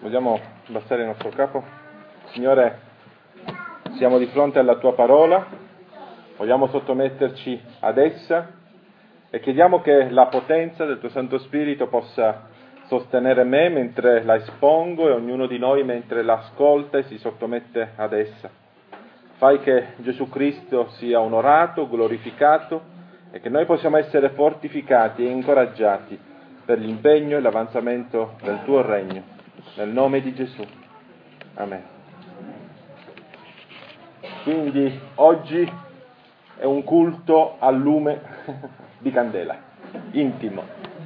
Vogliamo abbassare il nostro capo? Signore, siamo di fronte alla Tua parola, vogliamo sottometterci ad essa e chiediamo che la potenza del Tuo Santo Spirito possa sostenere me mentre la espongo e ognuno di noi mentre l'ascolta e si sottomette ad essa. Fai che Gesù Cristo sia onorato, glorificato e che noi possiamo essere fortificati e incoraggiati per l'impegno e l'avanzamento del Tuo regno. Nel nome di Gesù. Amen. Quindi oggi è un culto al lume di candela, intimo.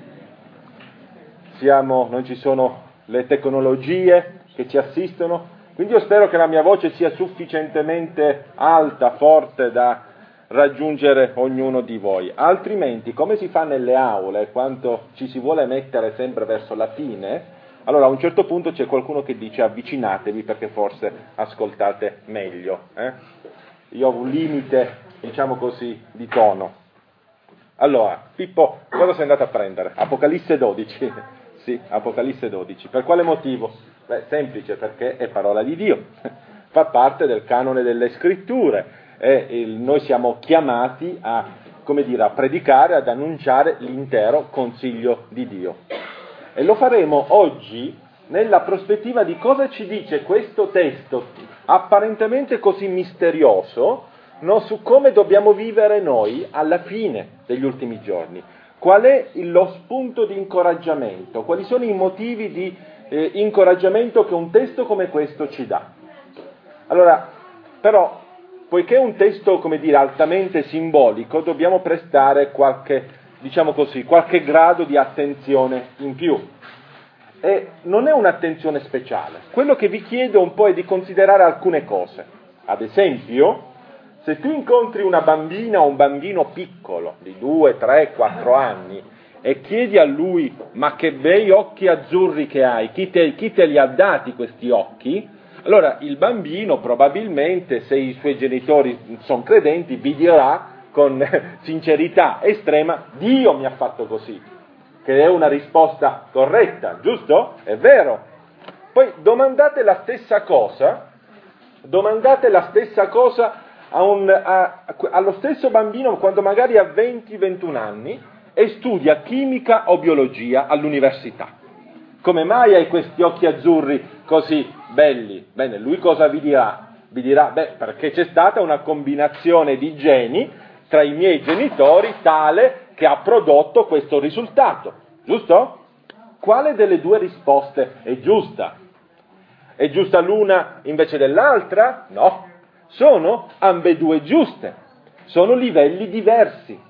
Non ci sono le tecnologie che ci assistono, quindi io spero che la mia voce sia sufficientemente alta, forte da raggiungere ognuno di voi. Altrimenti, come si fa nelle aule, quando ci si vuole mettere sempre verso la fine, allora a un certo punto c'è qualcuno che dice avvicinatevi perché forse ascoltate meglio. Io ho un limite, diciamo così, di tono. Allora, Pippo, cosa sei andato a prendere? Apocalisse 12. Sì, Apocalisse 12. Per quale motivo? Beh, semplice, perché è parola di Dio. Fa parte del canone delle scritture e noi siamo chiamati a predicare, ad annunciare l'intero consiglio di Dio. E lo faremo oggi nella prospettiva di cosa ci dice questo testo apparentemente così misterioso, su come dobbiamo vivere noi alla fine degli ultimi giorni. Qual è lo spunto di incoraggiamento? Quali sono i motivi di incoraggiamento che un testo come questo ci dà? Allora, però, poiché è un testo, altamente simbolico, dobbiamo prestare qualche grado di attenzione in più. E non è un'attenzione speciale. Quello che vi chiedo un po' è di considerare alcune cose. Ad esempio, se tu incontri una bambina o un bambino piccolo, di 2, 3, 4 anni, e chiedi a lui, ma che bei occhi azzurri che hai, chi te li ha dati questi occhi? Allora il bambino probabilmente, se i suoi genitori sono credenti, vi dirà con sincerità estrema, Dio mi ha fatto così, che è una risposta corretta, giusto? È vero. Poi domandate la stessa cosa allo stesso bambino quando magari ha 20-21 anni e studia chimica o biologia all'università. Come mai hai questi occhi azzurri così belli? Bene, lui cosa vi dirà? Vi dirà, perché c'è stata una combinazione di geni tra i miei genitori tale che ha prodotto questo risultato, giusto? Quale delle due risposte è giusta? È giusta l'una invece dell'altra? No, sono ambedue giuste, sono livelli diversi.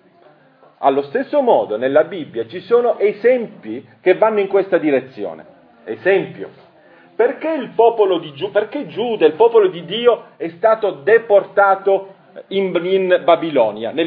Allo stesso modo nella Bibbia ci sono esempi che vanno in questa direzione. Esempio, perché Giuda, il popolo di Dio, è stato deportato in Babilonia nel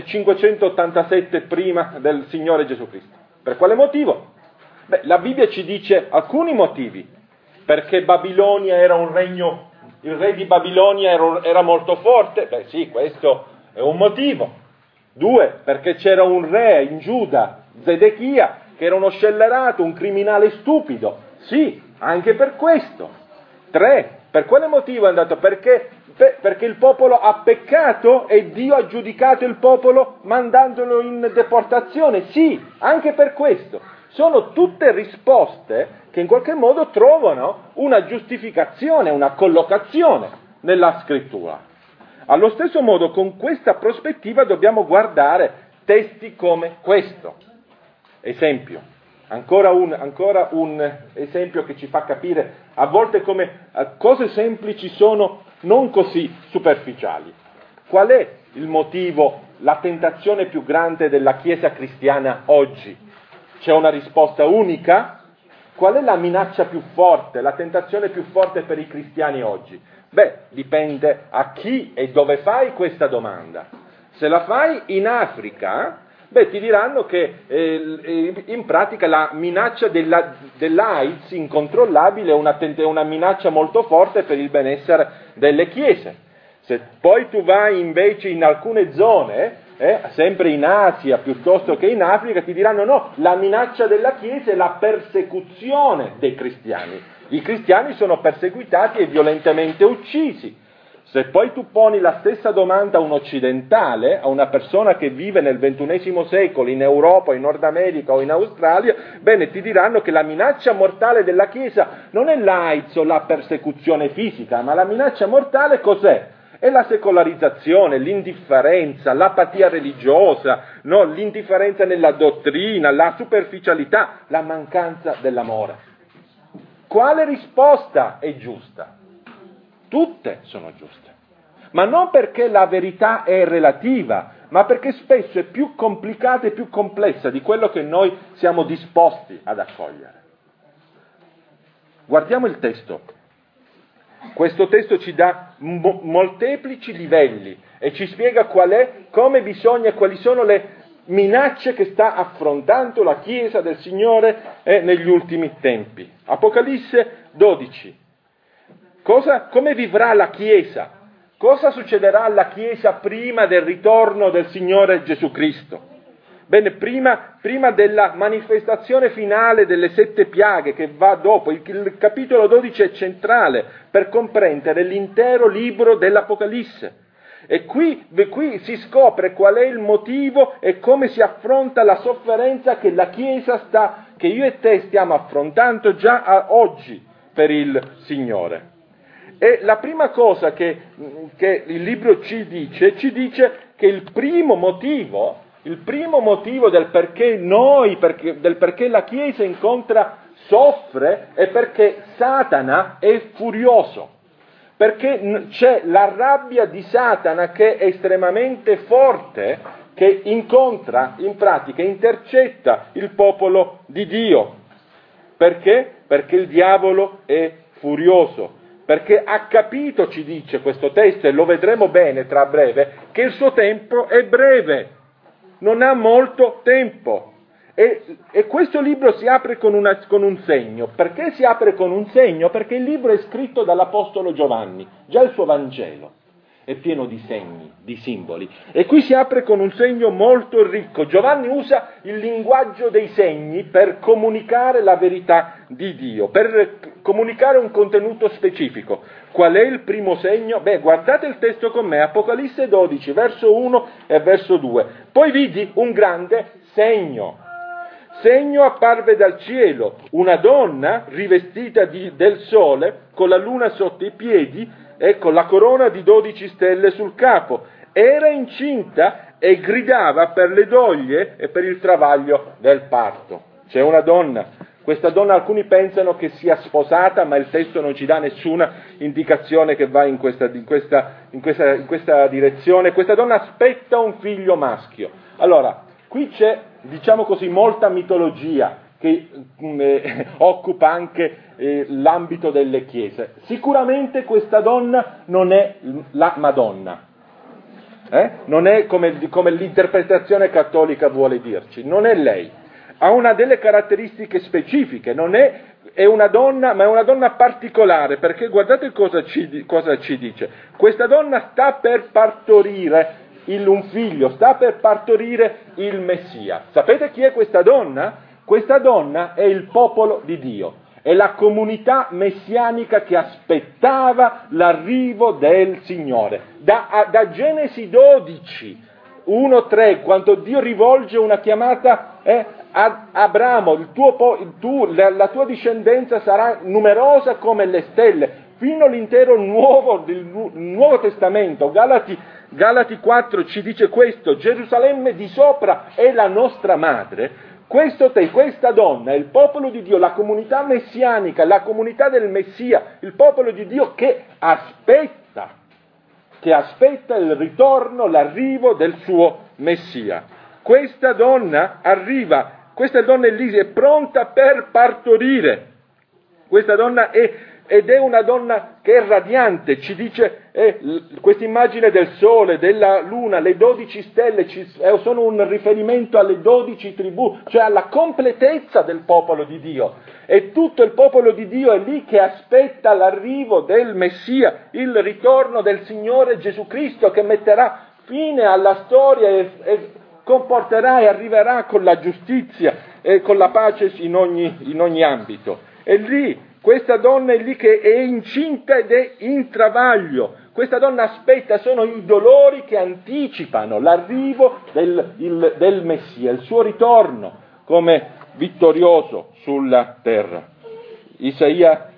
587 prima del Signore Gesù Cristo? Per quale motivo? La Bibbia ci dice alcuni motivi. Perché Babilonia era un regno, il re di Babilonia era molto forte? Sì, questo è un motivo. 2, perché c'era un re in Giuda, Zedechia, che era uno scellerato, un criminale stupido. Sì, anche per questo. 3, per quale motivo è andato? Perché il popolo ha peccato e Dio ha giudicato il popolo mandandolo in deportazione. Sì, anche per questo. Sono tutte risposte che in qualche modo trovano una giustificazione, una collocazione nella scrittura. Allo stesso modo, con questa prospettiva dobbiamo guardare testi come questo. Esempio, ancora un esempio che ci fa capire a volte come cose semplici sono non così superficiali. Qual è il motivo, la tentazione più grande della Chiesa cristiana oggi? C'è una risposta unica? Qual è la minaccia più forte, la tentazione più forte per i cristiani oggi? Dipende a chi e dove fai questa domanda. Se la fai in Africa, ti diranno che in pratica la minaccia dell'AIDS incontrollabile è una minaccia molto forte per il benessere delle chiese. Se poi tu vai invece in alcune zone sempre in Asia piuttosto che in Africa, ti diranno no, la minaccia della Chiesa è la persecuzione dei cristiani. I cristiani sono perseguitati e violentemente uccisi. Se poi tu poni la stessa domanda a un occidentale, a una persona che vive nel XXI secolo in Europa, in Nord America o in Australia, bene, ti diranno che la minaccia mortale della Chiesa non è l'AIDS o la persecuzione fisica, ma la minaccia mortale cos'è? È la secolarizzazione, l'indifferenza, l'apatia religiosa, no? L'indifferenza nella dottrina, la superficialità, la mancanza dell'amore. Quale risposta è giusta? Tutte sono giuste, ma non perché la verità è relativa, ma perché spesso è più complicata e più complessa di quello che noi siamo disposti ad accogliere. Guardiamo il testo. Questo testo ci dà molteplici livelli e ci spiega come bisogna, quali sono le minacce che sta affrontando la Chiesa del Signore negli ultimi tempi. Apocalisse 12. Come vivrà la Chiesa? Cosa succederà alla Chiesa prima del ritorno del Signore Gesù Cristo? Bene, prima della manifestazione finale delle 7 piaghe che va dopo, il capitolo 12 è centrale per comprendere l'intero libro dell'Apocalisse. E qui si scopre qual è il motivo e come si affronta la sofferenza che la Chiesa che io e te stiamo affrontando già oggi per il Signore. E la prima cosa che il libro ci dice che il primo motivo del perché la Chiesa soffre è perché Satana è furioso, perché c'è la rabbia di Satana che è estremamente forte, che intercetta il popolo di Dio. Perché? Perché il diavolo è furioso. Perché ha capito, ci dice questo testo, e lo vedremo bene tra breve, che il suo tempo è breve, non ha molto tempo. E questo libro si apre con un segno. Perché si apre con un segno? Perché il libro è scritto dall'Apostolo Giovanni, già il suo Vangelo è pieno di segni, di simboli. E qui si apre con un segno molto ricco. Giovanni usa il linguaggio dei segni per comunicare la verità di Dio, per comunicare un contenuto specifico. Qual è il primo segno? Guardate il testo con me, Apocalisse 12, verso 1 e verso 2. Poi vidi un grande segno. Segno apparve dal cielo, una donna rivestita del sole, con la luna sotto i piedi, e con la corona di 12 stelle sul capo. Era incinta e gridava per le doglie e per il travaglio del parto. C'è una donna. Questa donna alcuni pensano che sia sposata, ma il testo non ci dà nessuna indicazione che va in questa direzione. Questa donna aspetta un figlio maschio. Allora, qui c'è, diciamo così, molta mitologia che occupa anche l'ambito delle chiese. Sicuramente questa donna non è la Madonna, non è come l'interpretazione cattolica vuole dirci, non è lei. Ha una delle caratteristiche specifiche, è una donna, ma è una donna particolare, perché guardate cosa ci dice. Questa donna sta per partorire un figlio, sta per partorire il Messia. Sapete chi è questa donna? Questa donna è il popolo di Dio, è la comunità messianica che aspettava l'arrivo del Signore. Da Genesi 12, 1-3, quando Dio rivolge una chiamata ad Abramo, la tua discendenza sarà numerosa come le stelle, fino all'intero Nuovo Testamento. Galati 4 ci dice questo: Gerusalemme di sopra è la nostra madre. Questa donna è il popolo di Dio, la comunità messianica, la comunità del Messia, il popolo di Dio che aspetta il ritorno, l'arrivo del suo Messia. Questa donna arriva, questa donna è lì, è pronta per partorire. Questa donna ed è una donna che è radiante, ci dice questa immagine del sole, della luna, le 12 stelle sono un riferimento alle 12 tribù, cioè alla completezza del popolo di Dio. E tutto il popolo di Dio è lì che aspetta l'arrivo del Messia, il ritorno del Signore Gesù Cristo, che metterà fine alla storia e comporterà e arriverà con la giustizia e con la pace in ogni ambito. E lì, questa donna è lì che è incinta ed è in travaglio. Questa donna aspetta, sono i dolori che anticipano l'arrivo del Messia, il suo ritorno come vittorioso sulla terra. Isaia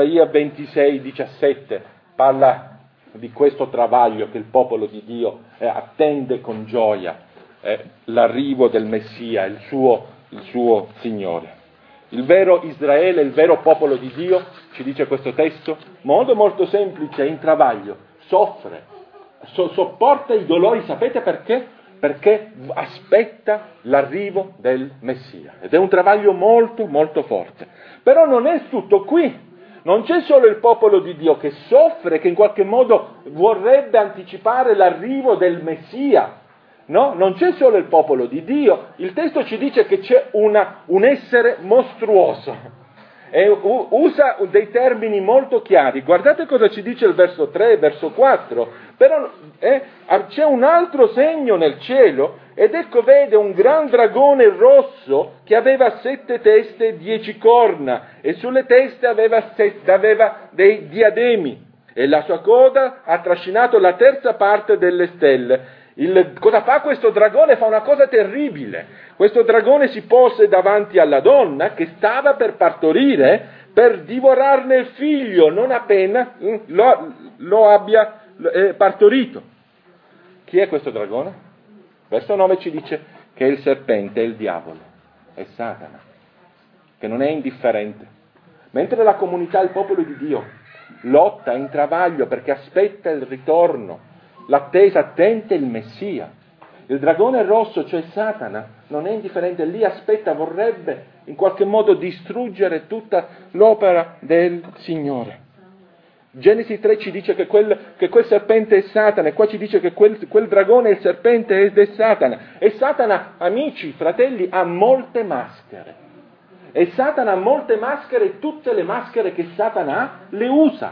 26, 17 parla di questo travaglio che il popolo di Dio attende con gioia, l'arrivo del Messia, il suo Signore. Il vero Israele, il vero popolo di Dio, ci dice questo testo, modo molto semplice, in travaglio, soffre, sopporta i dolori, sapete perché? Perché aspetta l'arrivo del Messia. Ed è un travaglio molto, molto forte. Però non è tutto qui. Non c'è solo il popolo di Dio che soffre, che in qualche modo vorrebbe anticipare l'arrivo del Messia. No? Non c'è solo il popolo di Dio. Il testo ci dice che c'è un essere mostruoso. E usa dei termini molto chiari. Guardate cosa ci dice il verso 3, verso 4. Però c'è un altro segno nel cielo, ed ecco vede un gran dragone rosso che aveva 7 teste e 10 corna, e sulle teste aveva dei diademi, e la sua coda ha trascinato la terza parte delle stelle. Cosa fa questo dragone? Fa una cosa terribile. Questo dragone si pose davanti alla donna che stava per partorire, per divorarne il figlio, non appena lo abbia partorito. Chi è questo dragone? Verso 9 ci dice che è il serpente, è il diavolo, è Satana, che non è indifferente. Mentre la comunità, il popolo di Dio, lotta in travaglio perché aspetta il ritorno, l'attesa attenta il Messia. Il dragone rosso, cioè Satana, non è indifferente, lì aspetta, vorrebbe in qualche modo distruggere tutta l'opera del Signore. Genesi 3 ci dice che quel serpente è Satana, e qua ci dice che quel dragone è il serpente ed è Satana. E Satana, amici, fratelli, ha molte maschere. E Satana ha molte maschere, e tutte le maschere che Satana ha le usa.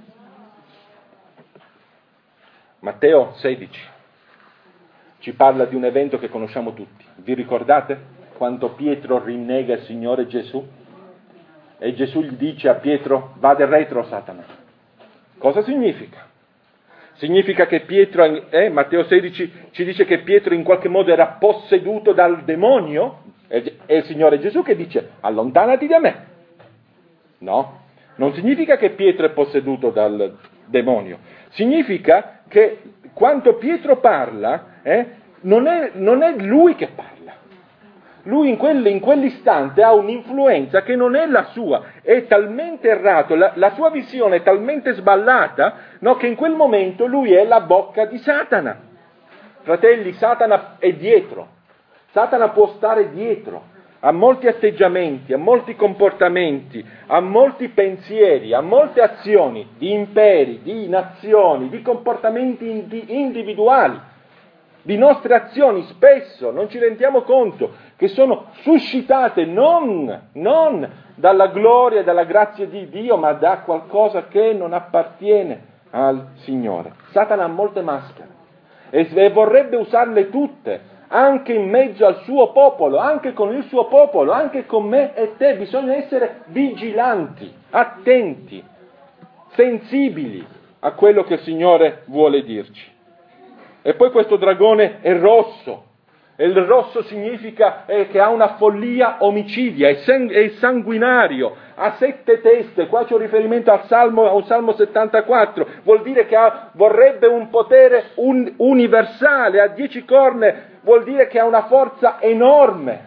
Matteo 16 ci parla di un evento che conosciamo tutti. Vi ricordate quando Pietro rinnega il Signore Gesù? E Gesù gli dice a Pietro: vade retro, Satana. Cosa significa? Significa che Pietro, Matteo 16 ci dice che Pietro in qualche modo era posseduto dal demonio? È il Signore Gesù che dice: allontanati da me. No, non significa che Pietro è posseduto dal demonio. Significa che quando Pietro parla, non è lui che parla. Lui in quell'istante ha un'influenza che non è la sua, è talmente errato, la sua visione è talmente sballata, no, che in quel momento lui è la bocca di Satana. Fratelli, Satana è dietro. Satana può stare dietro a molti atteggiamenti, a molti comportamenti, a molti pensieri, a molte azioni di imperi, di nazioni, di comportamenti individuali, di nostre azioni spesso non ci rendiamo conto che sono suscitate non dalla gloria e dalla grazia di Dio, ma da qualcosa che non appartiene al Signore. Satana ha molte maschere e vorrebbe usarle tutte, anche in mezzo al suo popolo, anche con il suo popolo, anche con me e te. Bisogna essere vigilanti, attenti, sensibili a quello che il Signore vuole dirci. E poi questo dragone è rosso, e il rosso significa che ha una follia omicidia, è sanguinario, ha 7 teste, qua c'è un riferimento al Salmo 74, vuol dire che vorrebbe un potere universale, ha 10 corna, vuol dire che ha una forza enorme.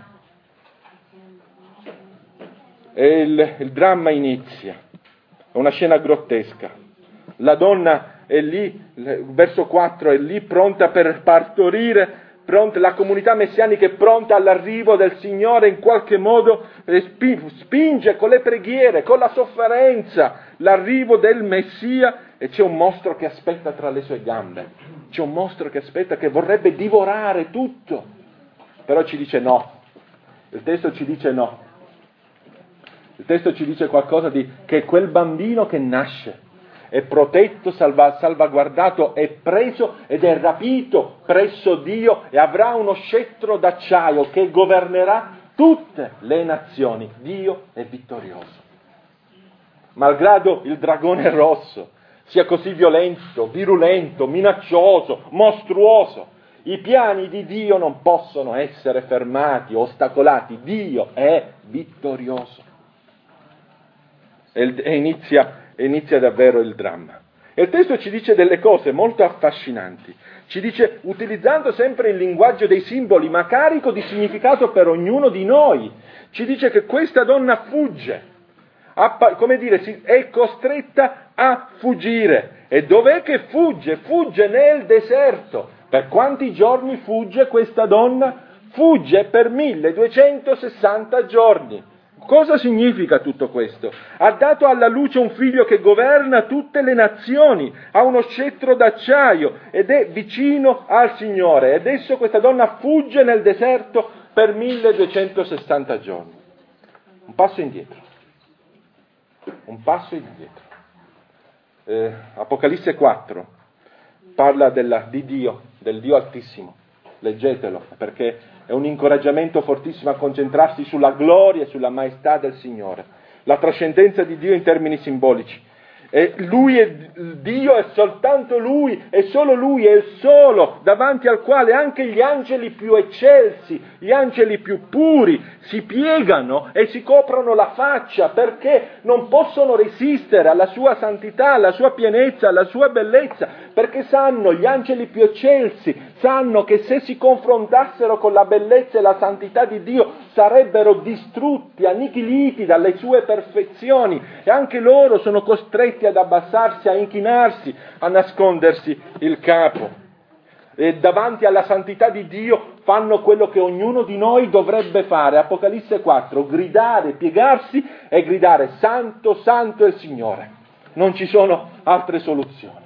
E il dramma inizia, è una scena grottesca. La donna è lì, verso 4, è lì pronta per partorire, la comunità messianica è pronta all'arrivo del Signore, in qualche modo spinge con le preghiere, con la sofferenza, l'arrivo del Messia, e c'è un mostro che aspetta tra le sue gambe, c'è un mostro che aspetta, che vorrebbe divorare tutto, però ci dice no, il testo ci dice no, il testo ci dice qualcosa che quel bambino che nasce è protetto, salvaguardato, è preso ed è rapito presso Dio e avrà uno scettro d'acciaio che governerà tutte le nazioni. Dio è vittorioso. Malgrado il dragone rosso sia così violento, virulento, minaccioso, mostruoso, i piani di Dio non possono essere fermati, ostacolati. Dio è vittorioso. E inizia davvero il dramma. E il testo ci dice delle cose molto affascinanti. Ci dice, utilizzando sempre il linguaggio dei simboli, ma carico di significato per ognuno di noi, ci dice che questa donna fugge, è costretta a fuggire. E dov'è che fugge? Fugge nel deserto. Per quanti giorni fugge questa donna? Fugge per 1260 giorni. Cosa significa tutto questo? Ha dato alla luce un figlio che governa tutte le nazioni, ha uno scettro d'acciaio ed è vicino al Signore. Ed adesso questa donna fugge nel deserto per 1260 giorni. Un passo indietro. Apocalisse 4 parla di Dio, del Dio Altissimo. Leggetelo, perché è un incoraggiamento fortissimo a concentrarsi sulla gloria e sulla maestà del Signore, la trascendenza di Dio in termini simbolici. E Lui è Dio, è soltanto Lui, è solo Lui, è il solo davanti al quale anche gli angeli più eccelsi, gli angeli più puri si piegano e si coprono la faccia perché non possono resistere alla sua santità, alla sua pienezza, alla sua bellezza, perché sanno, gli angeli più eccelsi sanno che se si confrontassero con la bellezza e la santità di Dio sarebbero distrutti, annichiliti dalle sue perfezioni, e anche loro sono costretti ad abbassarsi, a inchinarsi, a nascondersi il capo. E davanti alla santità di Dio fanno quello che ognuno di noi dovrebbe fare. Apocalisse 4, gridare, piegarsi e gridare: Santo, Santo è il Signore. Non ci sono altre soluzioni.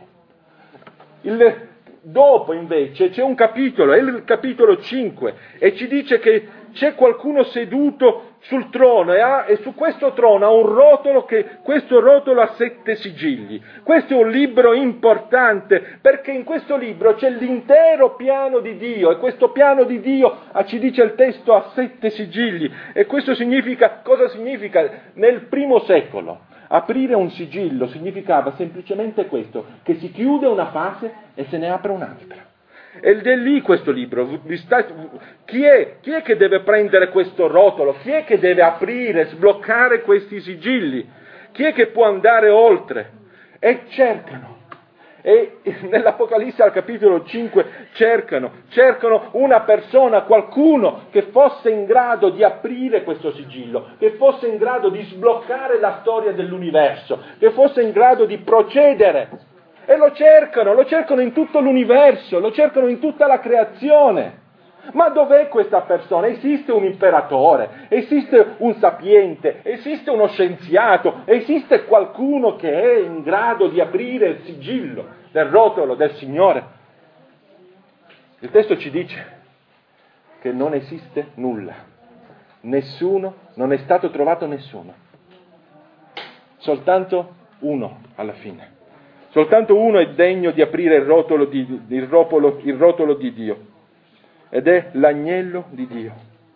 Dopo invece c'è un capitolo, è il capitolo 5, e ci dice che c'è qualcuno seduto sul trono e su questo trono ha un rotolo, questo rotolo ha 7 sigilli. Questo è un libro importante perché in questo libro c'è l'intero piano di Dio, e questo piano di Dio, ci dice il testo, ha 7 sigilli. E questo significa, cosa significa? Nel primo secolo aprire un sigillo significava semplicemente questo, che si chiude una fase e se ne apre un'altra. Ed è lì questo libro. Chi è che deve prendere questo rotolo? Chi è che deve aprire, sbloccare questi sigilli? Chi è che può andare oltre? E cercano. E nell'Apocalisse al capitolo 5 cercano una persona, qualcuno che fosse in grado di aprire questo sigillo, che fosse in grado di sbloccare la storia dell'universo, che fosse in grado di procedere. E lo cercano in tutto l'universo, lo cercano in tutta la creazione. Ma dov'è questa persona? Esiste un imperatore, esiste un sapiente, esiste uno scienziato, esiste qualcuno che è in grado di aprire il sigillo del rotolo del Signore? Il testo ci dice che non esiste nulla, nessuno, non è stato trovato nessuno, soltanto uno alla fine. Soltanto uno è degno di aprire il rotolo di Dio, ed è l'agnello di Dio.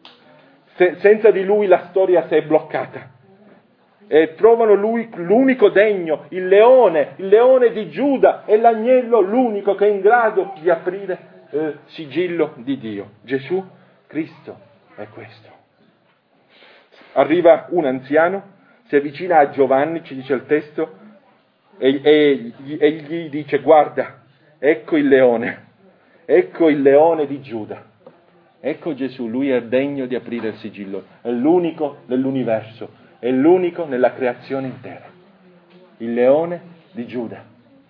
Senza di lui la storia si è bloccata. E trovano lui l'unico degno, il leone di Giuda, è l'agnello l'unico che è in grado di aprire il sigillo di Dio. Gesù Cristo è questo. Arriva un anziano, si avvicina a Giovanni, ci dice il testo, e gli dice: guarda, ecco il leone di Giuda, ecco Gesù, lui è degno di aprire il sigillo, è l'unico nell'universo, è l'unico nella creazione intera, il leone di Giuda.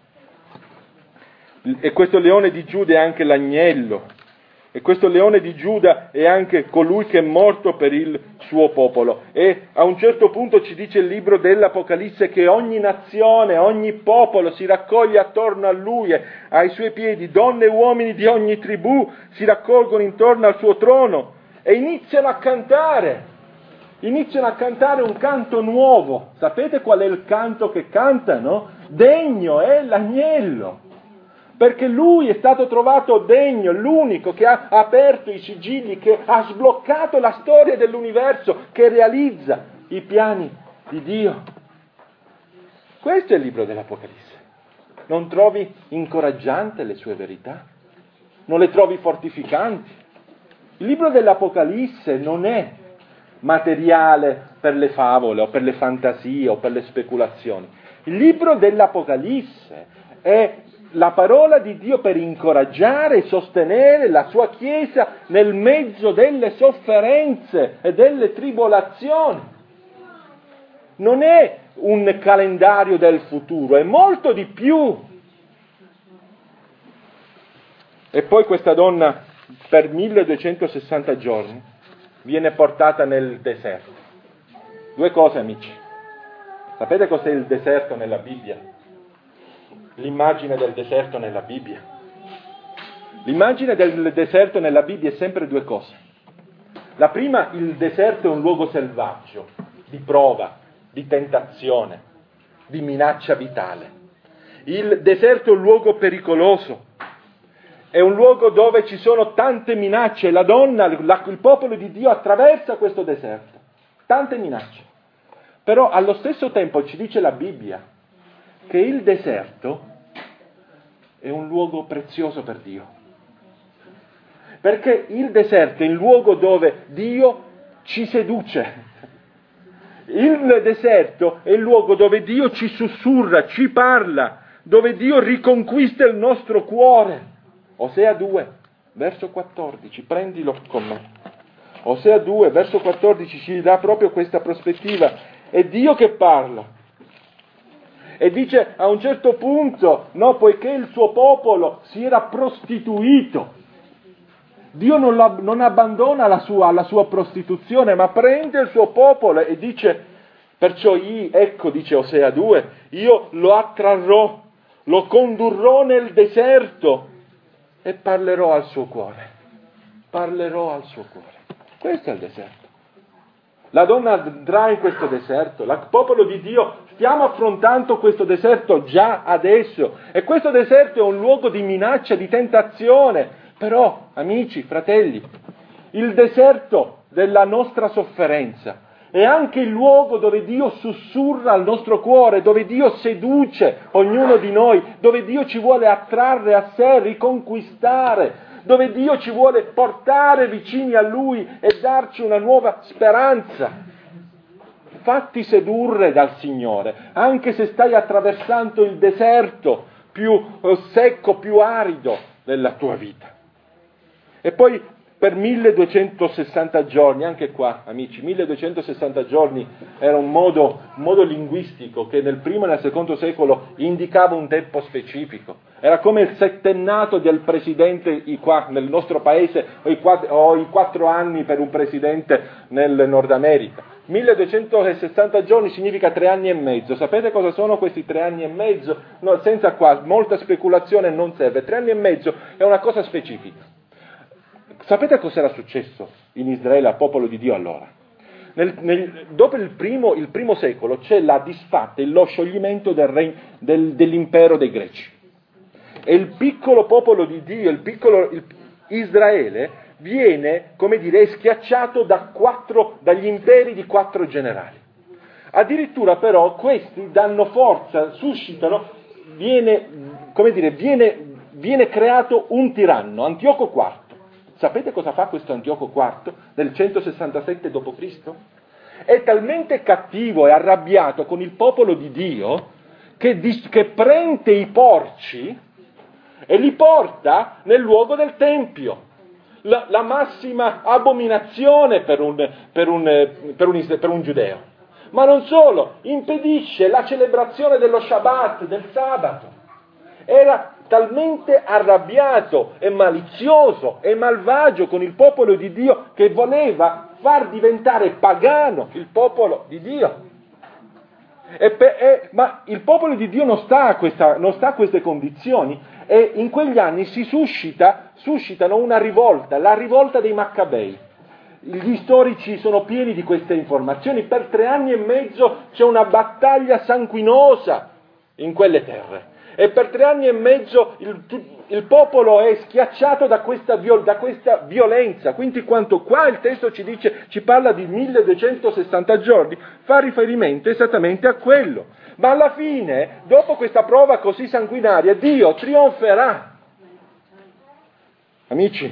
E questo leone di Giuda è anche l'agnello, e questo leone di Giuda è anche colui che è morto per il suo popolo. E a un certo punto ci dice il libro dell'Apocalisse che ogni nazione, ogni popolo si raccoglie attorno a lui, ai suoi piedi, donne e uomini di ogni tribù si raccolgono intorno al suo trono e iniziano a cantare un canto nuovo. Sapete qual è il canto che cantano? Degno è l'agnello, perché lui è stato trovato degno, l'unico che ha aperto i sigilli, che ha sbloccato la storia dell'universo, che realizza i piani di Dio. Questo è il libro dell'Apocalisse. Non trovi incoraggiante le sue verità? Non le trovi fortificanti? Il libro dell'Apocalisse non è materiale per le favole o per le fantasie o per le speculazioni. Il libro dell'Apocalisse è la parola di Dio per incoraggiare e sostenere la sua Chiesa nel mezzo delle sofferenze e delle tribolazioni. Non è un calendario del futuro, è molto di più. E poi questa donna per 1260 giorni viene portata nel deserto. Due cose, amici. Sapete cos'è il deserto nella Bibbia? L'immagine del deserto nella Bibbia. L'immagine del deserto nella Bibbia è sempre due cose. La prima, il deserto è un luogo selvaggio, di prova, di tentazione, di minaccia vitale. Il deserto è un luogo pericoloso, è un luogo dove ci sono tante minacce. La donna, il popolo di Dio attraversa questo deserto, tante minacce. Però allo stesso tempo ci dice la Bibbia che il deserto è un luogo prezioso per Dio. Perché il deserto è il luogo dove Dio ci seduce. Il deserto è il luogo dove Dio ci sussurra, ci parla, dove Dio riconquista il nostro cuore. Osea 2, verso 14, prendilo con me. Osea 2, verso 14 ci dà proprio questa prospettiva. È Dio che parla. E dice a un certo punto, no, poiché il suo popolo si era prostituito, Dio non abbandona la sua prostituzione, ma prende il suo popolo e dice, perciò ecco, dice Osea 2, io lo attrarrò, lo condurrò nel deserto e parlerò al suo cuore. Parlerò al suo cuore. Questo è il deserto. La donna andrà in questo deserto, il popolo di Dio, stiamo affrontando questo deserto già adesso, e questo deserto è un luogo di minaccia, di tentazione, però, amici, fratelli, il deserto della nostra sofferenza è anche il luogo dove Dio sussurra al nostro cuore, dove Dio seduce ognuno di noi, dove Dio ci vuole attrarre a sé, riconquistare, dove Dio ci vuole portare vicini a Lui e darci una nuova speranza. Fatti sedurre dal Signore, anche se stai attraversando il deserto più secco, più arido della tua vita. E poi per 1260 giorni, anche qua, amici, 1260 giorni era un modo linguistico che nel primo e nel secondo secolo indicava un tempo specifico. Era come il settennato del presidente qua nel nostro paese o i 4 anni per un presidente nel Nord America. 1260 giorni significa 3 anni e mezzo. Sapete cosa sono questi 3 anni e mezzo? No, senza qua, molta speculazione non serve. 3 anni e mezzo è una cosa specifica. Sapete cosa era successo in Israele al popolo di Dio allora? Dopo il primo secolo c'è la disfatta, lo scioglimento dell'impero dei Greci. E il piccolo popolo di Dio, Israele, viene, come dire, schiacciato dagli imperi di 4 generali. Addirittura però questi danno forza, suscitano, viene creato un tiranno, Antioco IV. Sapete cosa fa questo Antioco IV nel 167 d.C.? È talmente cattivo e arrabbiato con il popolo di Dio che prende i porci e li porta nel luogo del Tempio. La massima abominazione per un giudeo. Ma non solo, impedisce la celebrazione dello Shabbat, del sabato. Era talmente arrabbiato e malizioso e malvagio con il popolo di Dio che voleva far diventare pagano il popolo di Dio. Ma il popolo di Dio non sta a queste condizioni, e in quegli anni suscitano una rivolta, la rivolta dei Maccabei. Gli storici sono pieni di queste informazioni. Per 3 anni e mezzo c'è una battaglia sanguinosa in quelle terre. E per 3 anni e mezzo il popolo è schiacciato da questa violenza. Quindi quanto qua il testo ci parla di 1260 giorni, fa riferimento esattamente a quello. Ma alla fine, dopo questa prova così sanguinaria, Dio trionferà. Amici,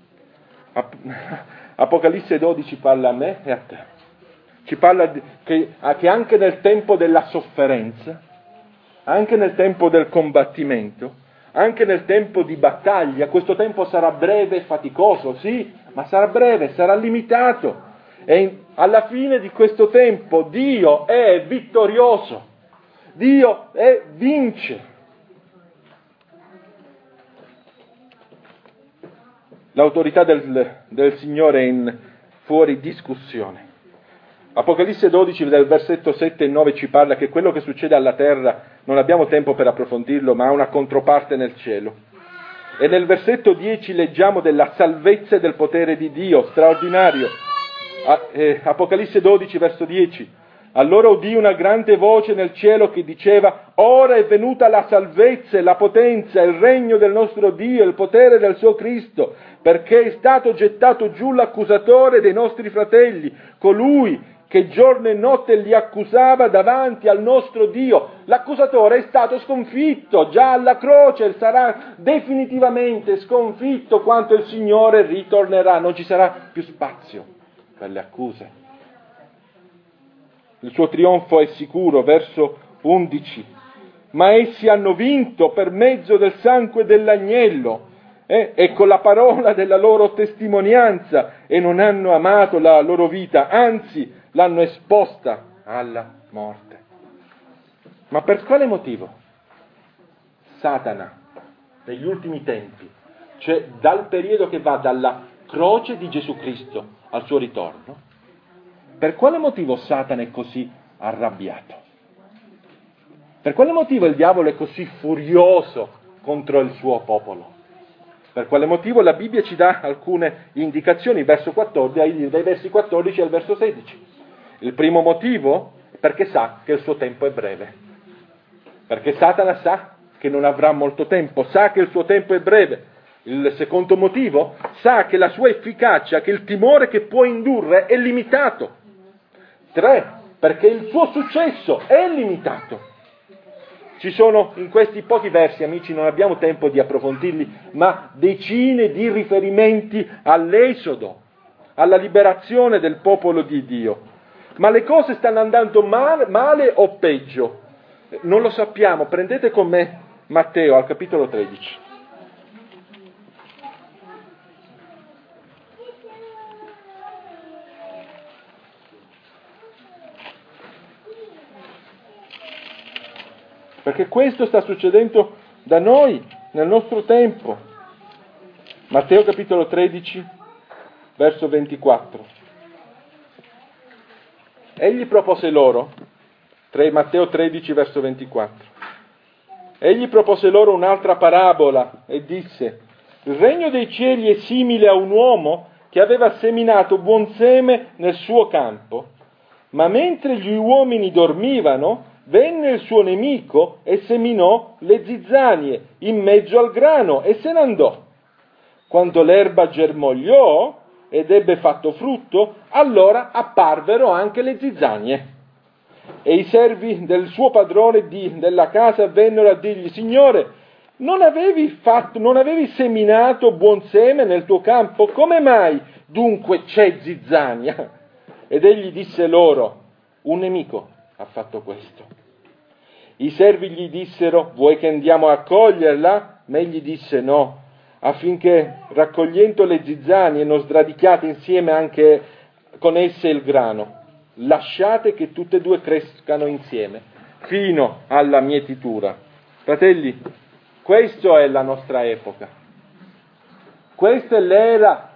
Apocalisse 12 parla a me e a te. Ci parla che anche nel tempo della sofferenza, anche nel tempo del combattimento, anche nel tempo di battaglia, questo tempo sarà breve e faticoso, sì, ma sarà breve, sarà limitato. E alla fine di questo tempo Dio è vittorioso, Dio vince. L'autorità del Signore è fuori discussione. Apocalisse 12 del versetto 7 e 9 ci parla che quello che succede alla terra, non abbiamo tempo per approfondirlo, ma ha una controparte nel cielo. E nel versetto 10 leggiamo della salvezza e del potere di Dio, straordinario. Apocalisse 12 verso 10. Allora udì una grande voce nel cielo che diceva: ora è venuta la salvezza e la potenza, il regno del nostro Dio, il potere del suo Cristo, perché è stato gettato giù l'accusatore dei nostri fratelli, colui che giorno e notte li accusava davanti al nostro Dio. L'accusatore è stato sconfitto, già alla croce sarà definitivamente sconfitto quando il Signore ritornerà, non ci sarà più spazio per le accuse. Il suo trionfo è sicuro, verso 11, ma essi hanno vinto per mezzo del sangue dell'agnello e con la parola della loro testimonianza e non hanno amato la loro vita, anzi l'hanno esposta alla morte. Ma per quale motivo? Satana, negli ultimi tempi, cioè dal periodo che va dalla croce di Gesù Cristo al suo ritorno, per quale motivo Satana è così arrabbiato? Per quale motivo il diavolo è così furioso contro il suo popolo? Per quale motivo la Bibbia ci dà alcune indicazioni, verso 14, dai versi 14 al verso 16. Il primo motivo è perché sa che il suo tempo è breve. Perché Satana sa che non avrà molto tempo, sa che il suo tempo è breve. Il secondo motivo, sa che la sua efficacia, che il timore che può indurre è limitato. 3, perché il suo successo è limitato. Ci sono in questi pochi versi, amici, non abbiamo tempo di approfondirli, ma decine di riferimenti all'esodo, alla liberazione del popolo di Dio. Ma le cose stanno andando male o peggio? Non lo sappiamo. Prendete con me Matteo al capitolo 13. Perché questo sta succedendo da noi, nel nostro tempo. Matteo capitolo 13, verso 24. Egli propose loro, Matteo 13, verso 24. Egli propose loro un'altra parabola e disse: il regno dei cieli è simile a un uomo che aveva seminato buon seme nel suo campo, ma mentre gli uomini dormivano, venne il suo nemico e seminò le zizzanie in mezzo al grano e se ne andò. Quando l'erba germogliò ed ebbe fatto frutto, allora apparvero anche le zizzanie. E i servi del suo padrone della casa vennero a dirgli: Signore, non avevi seminato buon seme nel tuo campo? Come mai dunque c'è zizzania? Ed egli disse loro: un nemico ha fatto questo. I servi gli dissero: vuoi che andiamo a coglierla? Ma egli disse: no, affinché raccogliendo le zizzanie non sradichiate insieme anche con esse il grano. Lasciate che tutte e due crescano insieme fino alla mietitura. Fratelli, questa è la nostra epoca. Questa è l'era,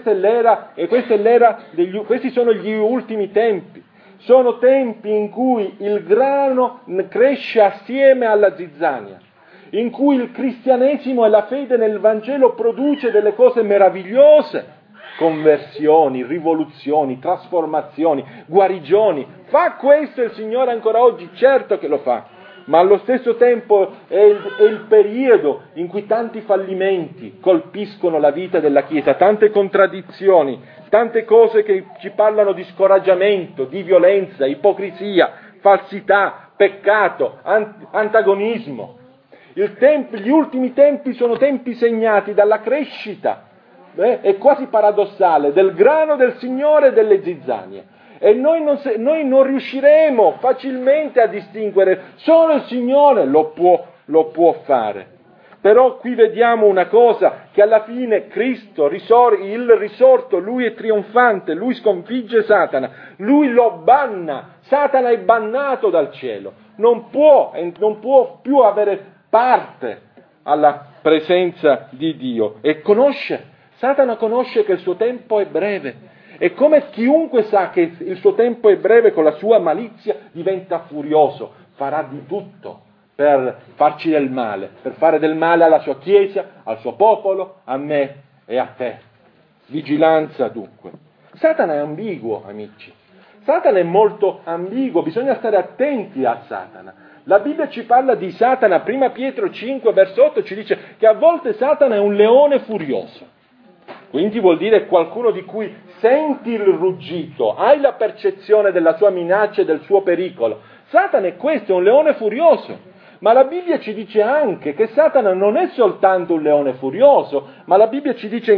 questi sono gli ultimi tempi. Sono tempi in cui il grano cresce assieme alla zizzania, in cui il cristianesimo e la fede nel Vangelo produce delle cose meravigliose, conversioni, rivoluzioni, trasformazioni, guarigioni. Fa questo il Signore ancora oggi? Certo che lo fa, ma allo stesso tempo è il periodo in cui tanti fallimenti colpiscono la vita della Chiesa, tante contraddizioni, tante cose che ci parlano di scoraggiamento, di violenza, ipocrisia, falsità, peccato, antagonismo. Gli ultimi tempi sono tempi segnati dalla crescita, è quasi paradossale, del grano del Signore e delle zizzanie. E noi non riusciremo facilmente a distinguere, solo il Signore lo può fare. Però qui vediamo una cosa, che alla fine Cristo, il risorto, Lui è trionfante, Lui sconfigge Satana, Lui lo banna, Satana è bannato dal cielo, non può più avere parte alla presenza di Dio e Satana conosce che il suo tempo è breve. E come chiunque sa che il suo tempo è breve, con la sua malizia diventa furioso, farà di tutto per farci del male, per fare del male alla sua Chiesa, al suo popolo, a me e a te. Vigilanza dunque. Satana è ambiguo, amici. Satana è molto ambiguo, bisogna stare attenti a Satana. La Bibbia ci parla di Satana, 1 Pietro 5, verso 8, ci dice che a volte Satana è un leone furioso. Quindi vuol dire qualcuno di cui senti il ruggito, hai la percezione della sua minaccia e del suo pericolo. Satana è questo, è un leone furioso. Ma la Bibbia ci dice anche che Satana non è soltanto un leone furioso, ma la Bibbia ci dice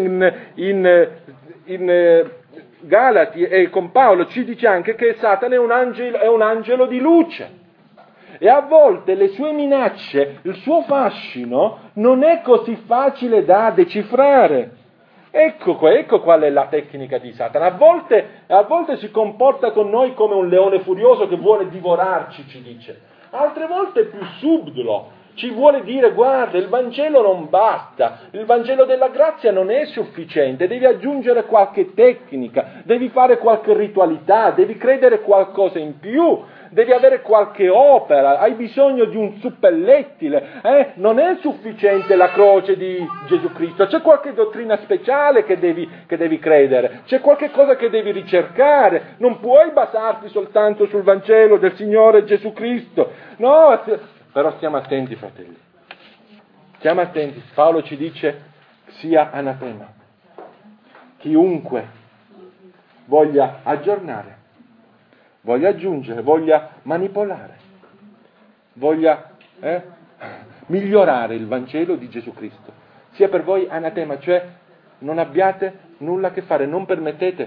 in Galati e con Paolo ci dice anche che Satana è un angelo di luce. E a volte le sue minacce, il suo fascino, non è così facile da decifrare. Ecco qual è la tecnica di Satana. A volte si comporta con noi come un leone furioso che vuole divorarci, ci dice. Altre volte è più subdolo, ci vuole dire: guarda, il Vangelo non basta, il Vangelo della grazia non è sufficiente, devi aggiungere qualche tecnica, devi fare qualche ritualità, devi credere qualcosa in più, devi avere qualche opera, hai bisogno di un suppellettile, non è sufficiente la croce di Gesù Cristo, c'è qualche dottrina speciale che devi credere, c'è qualche cosa che devi ricercare, non puoi basarti soltanto sul Vangelo del Signore Gesù Cristo, no, però stiamo attenti, fratelli, stiamo attenti, Paolo ci dice: sia anatema chiunque voglia aggiornare, voglia aggiungere, voglia manipolare, voglia migliorare il Vangelo di Gesù Cristo. Sia per voi anatema, cioè non abbiate nulla a che fare, non permettete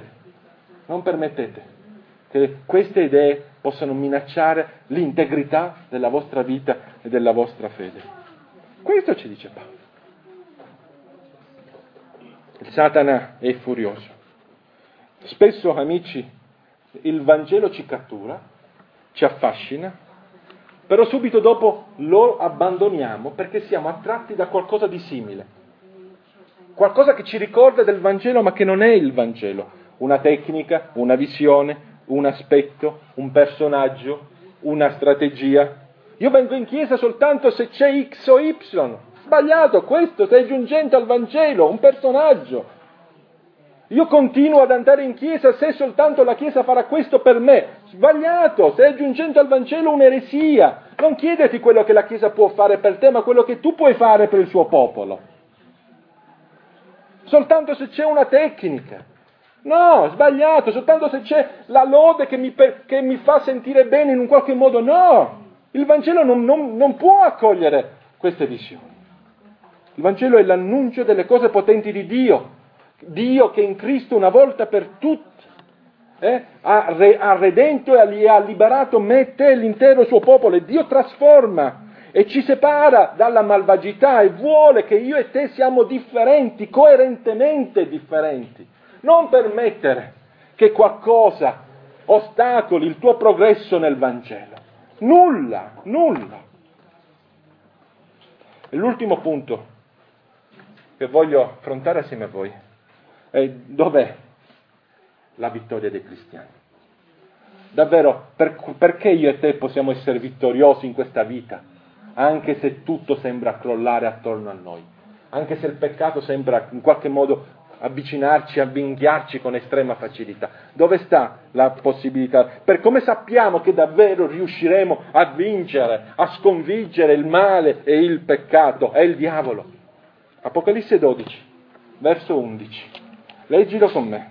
che queste idee possano minacciare l'integrità della vostra vita e della vostra fede. Questo ci dice Paolo. Il Satana è furioso. Spesso, amici, il Vangelo ci cattura, ci affascina, però subito dopo lo abbandoniamo perché siamo attratti da qualcosa di simile. Qualcosa che ci ricorda del Vangelo ma che non è il Vangelo. Una tecnica, una visione, un aspetto, un personaggio, una strategia. Io vengo in chiesa soltanto se c'è X o Y. Sbagliato, questo, stai aggiungendo al Vangelo un personaggio. Io continuo ad andare in chiesa se soltanto la chiesa farà questo per me. Sbagliato, stai aggiungendo al Vangelo un'eresia. Non chiediti quello che la chiesa può fare per te, ma quello che tu puoi fare per il suo popolo. Soltanto se c'è una tecnica. No, sbagliato, soltanto se c'è la lode che mi fa sentire bene in un qualche modo. No, il Vangelo non può accogliere queste visioni. Il Vangelo è l'annuncio delle cose potenti di Dio. Dio che in Cristo una volta per tutte ha redento e ha liberato me e te, l'intero suo popolo, e Dio trasforma e ci separa dalla malvagità e vuole che io e te siamo differenti, coerentemente differenti. Non permettere che qualcosa ostacoli il tuo progresso nel Vangelo. Nulla. E l'ultimo punto che voglio affrontare assieme a voi è: dov'è la vittoria dei cristiani? Davvero, perché io e te possiamo essere vittoriosi in questa vita, anche se tutto sembra crollare attorno a noi, anche se il peccato sembra in qualche modo avvicinarci, avvinghiarci con estrema facilità. Dove sta la possibilità? Per come sappiamo che davvero riusciremo a vincere, a sconfiggere il male e il peccato e il diavolo? Apocalisse 12, verso 11. Leggilo con me.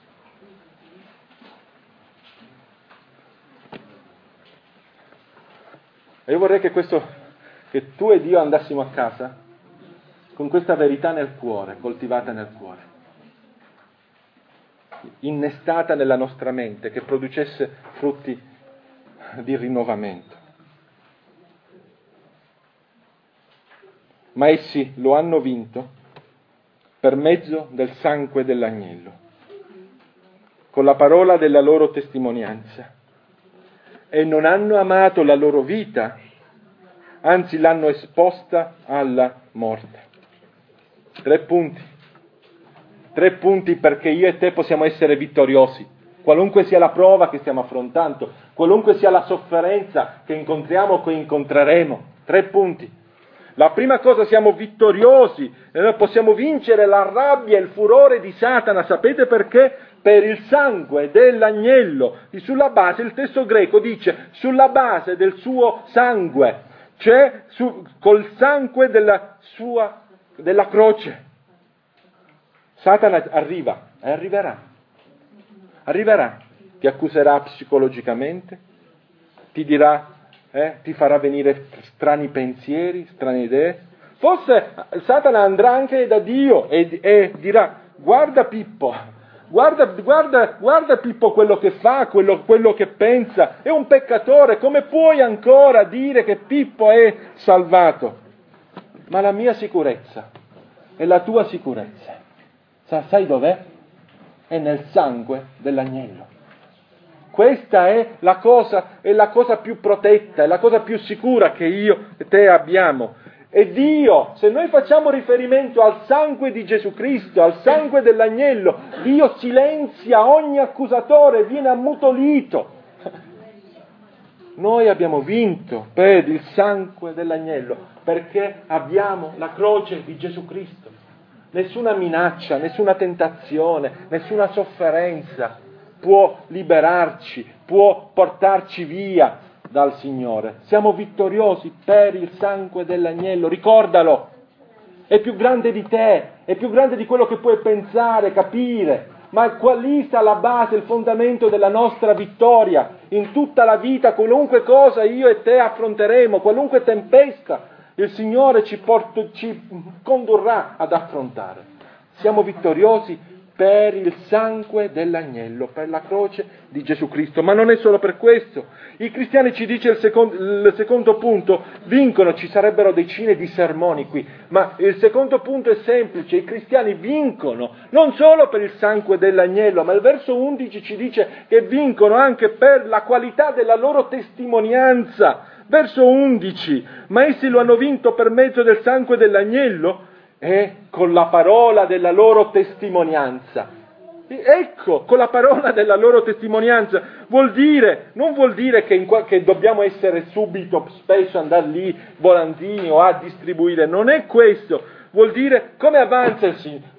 E io vorrei che tu ed io andassimo a casa con questa verità nel cuore, coltivata nel cuore, innestata nella nostra mente, che producesse frutti di rinnovamento. Ma essi lo hanno vinto per mezzo del sangue dell'agnello, con la parola della loro testimonianza, e non hanno amato la loro vita, anzi l'hanno esposta alla morte. 3 punti. 3 punti perché io e te possiamo essere vittoriosi, qualunque sia la prova che stiamo affrontando, qualunque sia la sofferenza che incontriamo o che incontreremo. 3 punti. La prima cosa, siamo vittoriosi, e noi possiamo vincere la rabbia e il furore di Satana. Sapete perché? Per il sangue dell'agnello. Sulla base, il testo greco dice, sulla base del suo sangue, cioè col sangue della croce. Satana arriverà, ti accuserà psicologicamente, ti dirà, ti farà venire strani pensieri, strane idee. Forse Satana andrà anche da Dio e dirà, guarda Pippo, guarda Pippo quello che fa, quello che pensa, è un peccatore, come puoi ancora dire che Pippo è salvato? Ma la mia sicurezza è la tua sicurezza. Sai dov'è? È nel sangue dell'agnello. Questa è la cosa più protetta, è la cosa più sicura che io e te abbiamo. E Dio, se noi facciamo riferimento al sangue di Gesù Cristo, al sangue dell'agnello, Dio silenzia ogni accusatore, viene ammutolito. Noi abbiamo vinto per il sangue dell'agnello, perché abbiamo la croce di Gesù Cristo. Nessuna minaccia, nessuna tentazione, nessuna sofferenza può liberarci, può portarci via dal Signore. Siamo vittoriosi per il sangue dell'agnello, ricordalo. È più grande di te, è più grande di quello che puoi pensare, capire. Ma qual sta la base, il fondamento della nostra vittoria? In tutta la vita, qualunque cosa io e te affronteremo, qualunque tempesta, il Signore ci condurrà ad affrontare. Siamo vittoriosi per il sangue dell'agnello, per la croce di Gesù Cristo. Ma non è solo per questo. I cristiani, ci dice il secondo punto, vincono. Ci sarebbero decine di sermoni qui, ma il secondo punto è semplice: i cristiani vincono non solo per il sangue dell'agnello, ma il verso 11 ci dice che vincono anche per la qualità della loro testimonianza. Verso 11, ma essi lo hanno vinto per mezzo del sangue dell'agnello e con la parola della loro testimonianza. Ecco, con la parola della loro testimonianza non vuol dire che dobbiamo essere subito, spesso andare lì volantini o a distribuire, non è questo. Vuol dire come avanza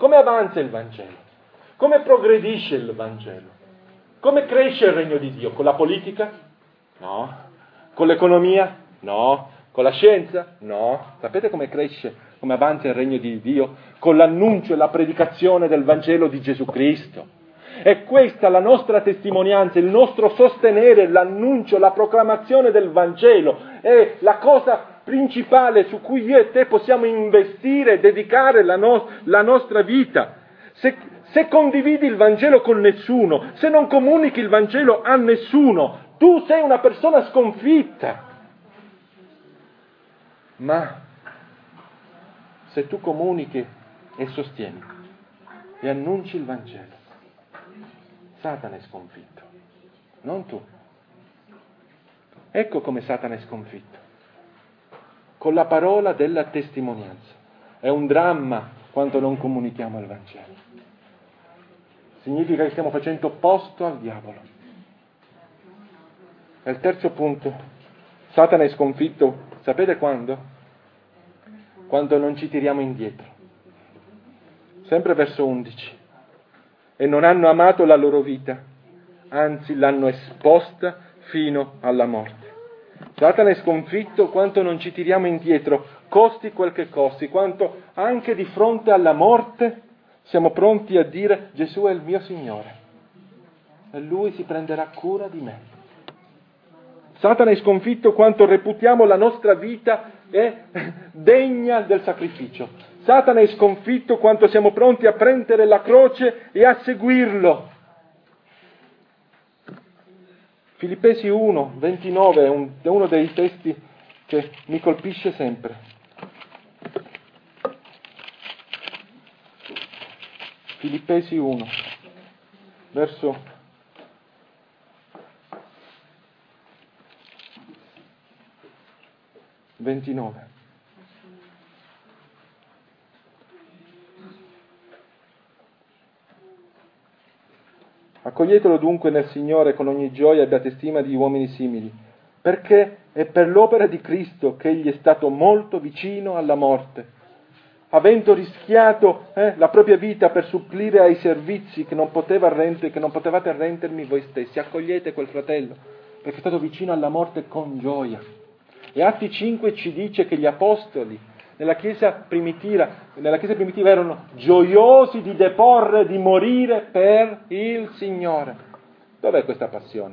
il Vangelo, come progredisce il Vangelo, come cresce il regno di Dio. Con la politica? No. Con l'economia? No. Con la scienza? No. Sapete come cresce, come avanza il regno di Dio? Con l'annuncio e la predicazione del Vangelo di Gesù Cristo. E questa la nostra testimonianza, il nostro sostenere l'annuncio, la proclamazione del Vangelo è la cosa principale su cui io e te possiamo investire e dedicare la nostra vita. Se condividi il Vangelo con nessuno, se non comunichi il Vangelo a nessuno, tu sei una persona sconfitta. Ma se tu comunichi e sostieni e annunci il Vangelo, Satana è sconfitto, non tu. Ecco come Satana è sconfitto. Con la parola della testimonianza. È un dramma quando non comunichiamo il Vangelo. Significa che stiamo facendo posto al diavolo. E il terzo punto, Satana è sconfitto, sapete quando? Quando non ci tiriamo indietro. sempre verso 11, e non hanno amato la loro vita, anzi l'hanno esposta fino alla morte. Satana è sconfitto quanto non ci tiriamo indietro, costi quel che costi, quanto anche di fronte alla morte siamo pronti a dire: Gesù è il mio Signore e Lui si prenderà cura di me. Satana è sconfitto quanto reputiamo la nostra vita degna del sacrificio. Satana è sconfitto quanto siamo pronti a prendere la croce e a seguirlo. Filippesi 1, 29 è uno dei testi che mi colpisce sempre. Filippesi 1, verso 29. Accoglietelo dunque nel Signore con ogni gioia e abbiate stima di uomini simili, perché è per l'opera di Cristo che Egli è stato molto vicino alla morte, avendo rischiato la propria vita per supplire ai servizi che non potevate rendermi voi stessi. Accogliete quel fratello, perché è stato vicino alla morte con gioia. E Atti 5 ci dice che gli apostoli nella Chiesa primitiva erano gioiosi di deporre, di morire per il Signore. Dov'è questa passione?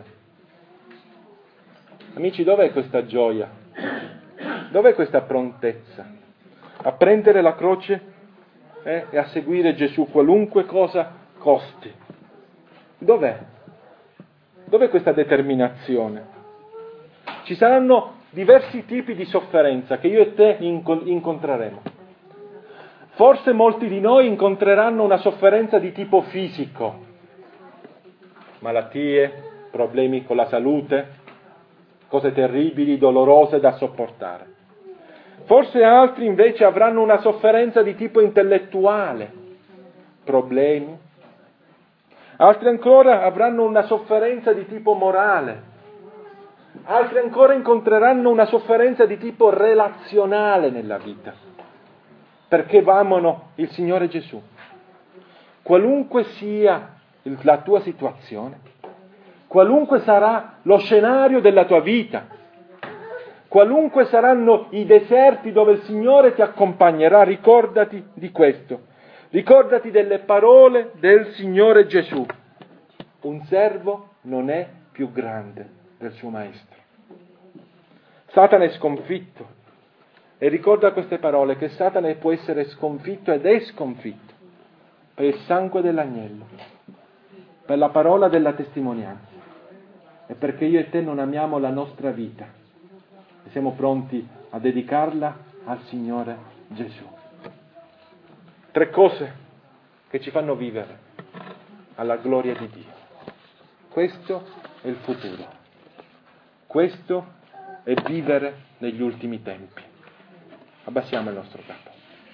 Amici, dov'è questa gioia? Dov'è questa prontezza a prendere la croce e a seguire Gesù qualunque cosa costi? Dov'è? Dov'è questa determinazione? Ci saranno diversi tipi di sofferenza che io e te incontreremo. Forse molti di noi incontreranno una sofferenza di tipo fisico, malattie, problemi con la salute, cose terribili, dolorose da sopportare. Forse altri invece avranno una sofferenza di tipo intellettuale, problemi. Altri ancora avranno una sofferenza di tipo morale. Altri ancora incontreranno una sofferenza di tipo relazionale nella vita, perché amano il Signore Gesù. Qualunque sia la tua situazione, qualunque sarà lo scenario della tua vita, qualunque saranno i deserti dove il Signore ti accompagnerà, ricordati di questo. Ricordati delle parole del Signore Gesù. Un servo non è più grande del suo maestro. Satana è sconfitto, e ricorda queste parole, che Satana può essere sconfitto ed è sconfitto per il sangue dell'agnello, per la parola della testimonianza, e perché io e te non amiamo la nostra vita e siamo pronti a dedicarla al Signore Gesù. 3 cose che ci fanno vivere alla gloria di Dio. Questo è il futuro. Questo è vivere negli ultimi tempi. Abbassiamo il nostro capo.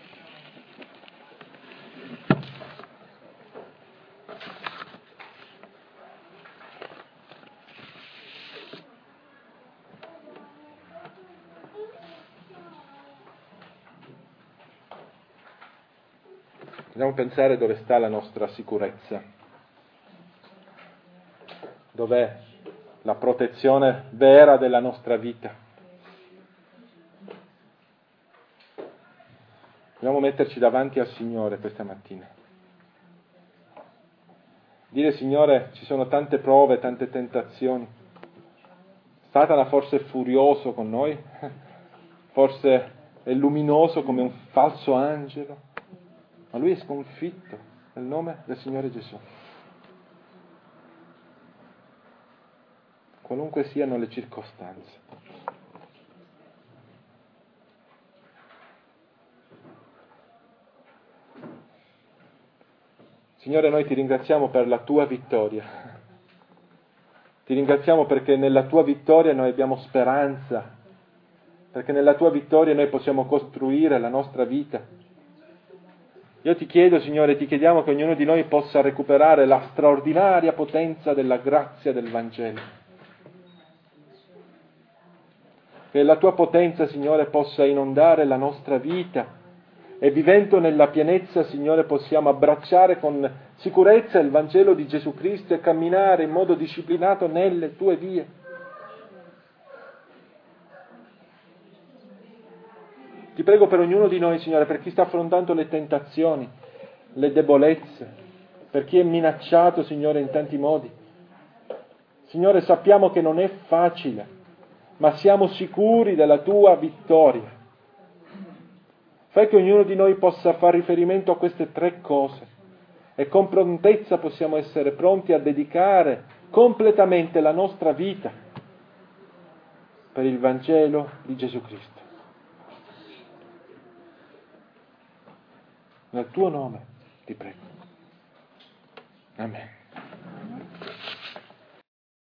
Dobbiamo pensare dove sta la nostra sicurezza, dov'è la protezione vera della nostra vita. Dobbiamo metterci davanti al Signore questa mattina. Dire: Signore, ci sono tante prove, tante tentazioni. Satana forse è furioso con noi, forse è luminoso come un falso angelo, ma lui è sconfitto nel nome del Signore Gesù. Qualunque siano le circostanze. Signore, noi ti ringraziamo per la tua vittoria. Ti ringraziamo perché nella tua vittoria noi abbiamo speranza, perché nella tua vittoria noi possiamo costruire la nostra vita. Io ti chiedo, Signore, ti chiediamo che ognuno di noi possa recuperare la straordinaria potenza della grazia del Vangelo. Che la tua potenza, Signore, possa inondare la nostra vita, e vivendo nella pienezza, Signore, possiamo abbracciare con sicurezza il Vangelo di Gesù Cristo e camminare in modo disciplinato nelle Tue vie. Ti prego per ognuno di noi, Signore, per chi sta affrontando le tentazioni, le debolezze, per chi è minacciato, Signore, in tanti modi. Signore, sappiamo che non è facile, ma siamo sicuri della Tua vittoria. Fai che ognuno di noi possa fare riferimento a queste 3 cose e con prontezza possiamo essere pronti a dedicare completamente la nostra vita per il Vangelo di Gesù Cristo. Nel Tuo nome ti prego. Amen.